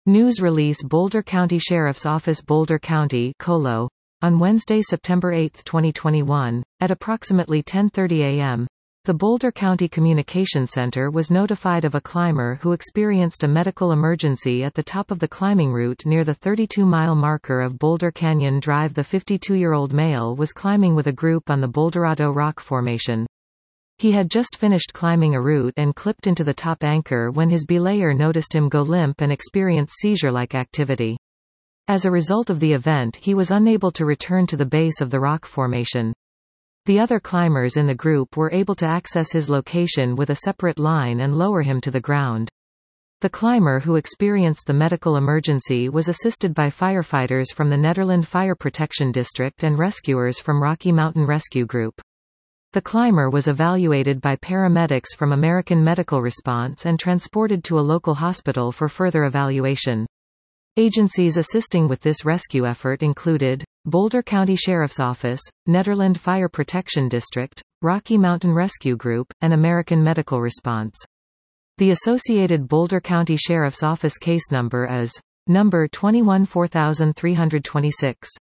News release Boulder County Sheriff's Office Boulder County Colo. On Wednesday, September 8, 2021, at approximately 10:30 a.m., the Boulder County Communication Center was notified of a climber who experienced a medical emergency at the top of the climbing route near the 32-mile marker of Boulder Canyon Drive. The 52-year-old male was climbing with a group on the Boulderado Rock Formation. He had just finished climbing a route and clipped into the top anchor when his belayer noticed him go limp and experience seizure-like activity. As a result of the event, he was unable to return to the base of the rock formation. The other climbers in the group were able to access his location with a separate line and lower him to the ground. The climber who experienced the medical emergency was assisted by firefighters from the Nederland Fire Protection District and rescuers from Rocky Mountain Rescue Group. The climber was evaluated by paramedics from American Medical Response and transported to a local hospital for further evaluation. Agencies assisting with this rescue effort included Boulder County Sheriff's Office, Nederland Fire Protection District, Rocky Mountain Rescue Group, and American Medical Response. The associated Boulder County Sheriff's Office case number is number 214326.